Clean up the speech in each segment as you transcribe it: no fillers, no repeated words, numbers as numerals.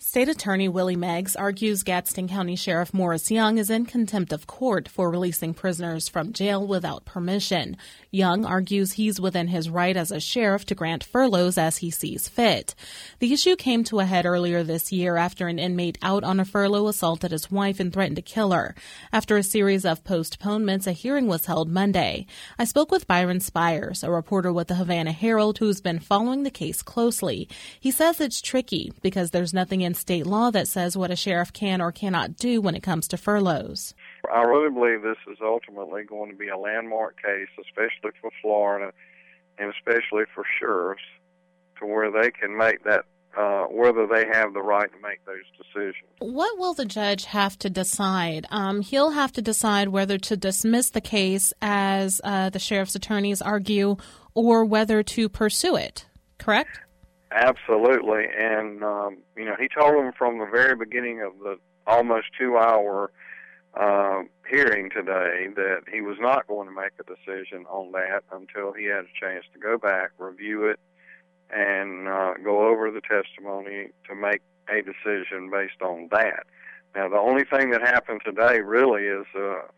State Attorney Willie Meggs argues Gadsden County Sheriff Morris Young is in contempt of court for releasing prisoners from jail without permission. Young argues he's within his right as a sheriff to grant furloughs as he sees fit. The issue came to a head earlier this year after an inmate out on a furlough assaulted his wife and threatened to kill her. After a series of postponements, a hearing was held Monday. I spoke with Byron Spires, a reporter with the Havana Herald who's been following the case closely. He says it's tricky because there's nothing in state law that says what a sheriff can or cannot do when it comes to furloughs. I really believe this is ultimately going to be a landmark case, especially for Florida and especially for sheriffs, to where they can make that, whether they have the right to make those decisions. What will the judge have to decide? He'll have to decide whether to dismiss the case, as the sheriff's attorneys argue, or whether to pursue it, correct? Absolutely, and he told them from the very beginning of the almost 2-hour hearing today that he was not going to make a decision on that until he had a chance to go back, review it, and go over the testimony to make a decision based on that. Now, the only thing that happened today really is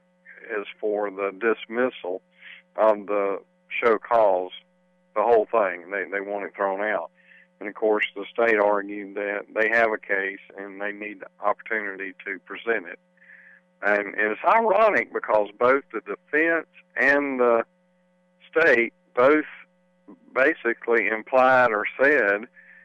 for the dismissal of the show cause, the whole thing. They want it thrown out. And, of course, the state argued that they have a case and they need the opportunity to present it. And it's ironic because both the defense and the state both basically implied or said,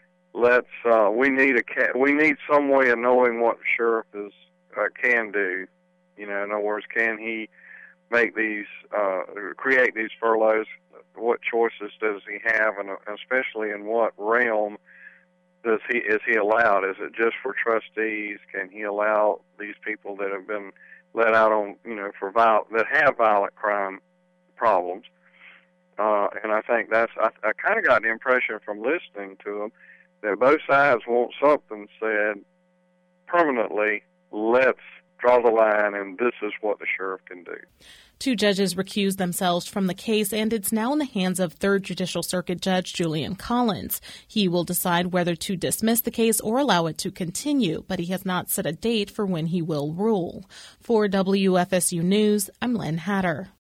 we need some way of knowing what the sheriff can do. In other words, can he make these, create these furloughs? What choices does he have, and especially in what realm is he allowed? Is it just for trustees? Can he allow these people that have been let out on that have violent crime problems? And I think I kind of got the impression from listening to them that both sides want something said permanently. Let's draw the line, and this is what the sheriff can do. 2 judges recused themselves from the case, and it's now in the hands of 3rd Judicial Circuit Judge Julian Collins. He will decide whether to dismiss the case or allow it to continue, but he has not set a date for when he will rule. For WFSU News, I'm Lynn Hatter.